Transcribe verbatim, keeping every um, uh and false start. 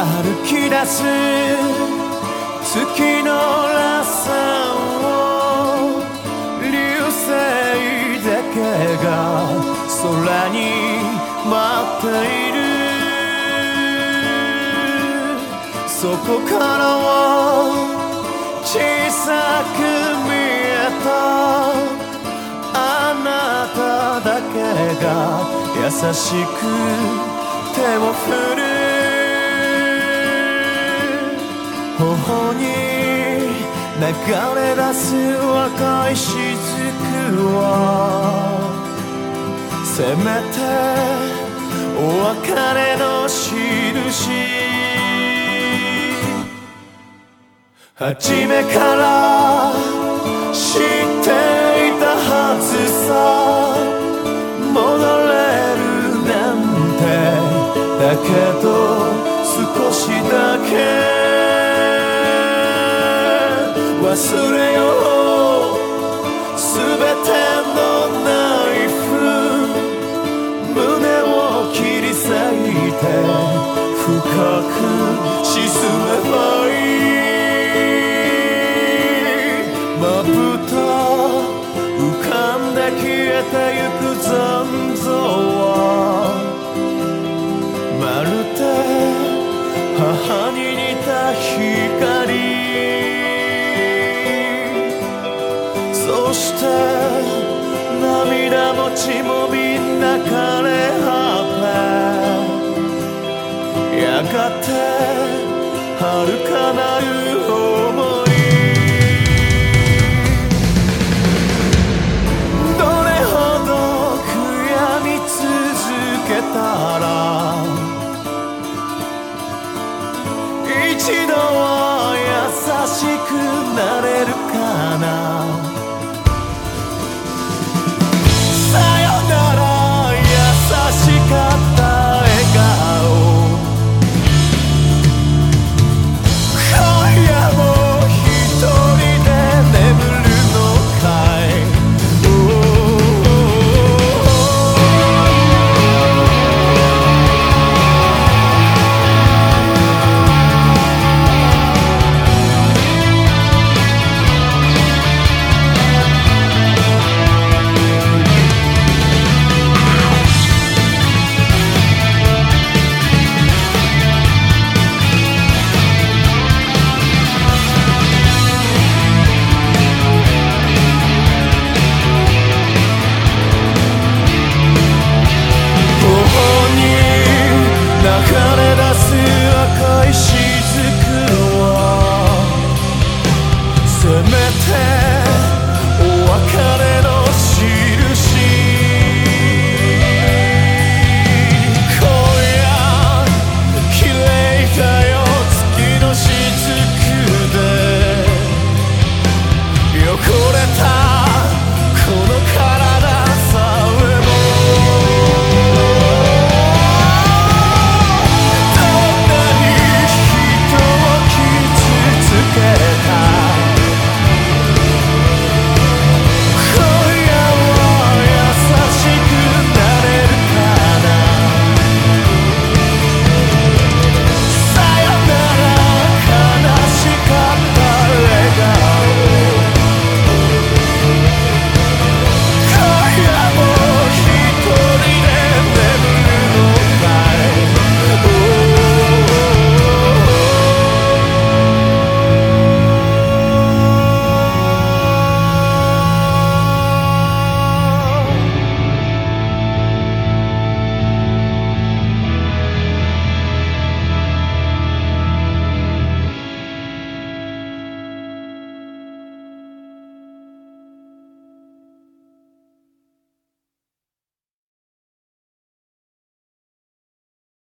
歩き出す月の螺旋を流星だけが空に舞っている。そこからは小さく見えたあなただけが優しく手を振る。頬に流れ出す赤い雫はせめてお別れの印。初めから知っていたはずさ。戻れるなんてだけど少しだけ忘れようすべてのナイフ。胸を切り裂いて深く沈めばいい。まぶた浮かんで消えてゆく残像はまるで母に似た光。そして涙も血もみんな枯れ果てやがて遥かなる想い。どれほど悔やみ続けたら一度は優しくなれるかな。さよなら優しかった笑顔。今夜も一人で眠るのかい。中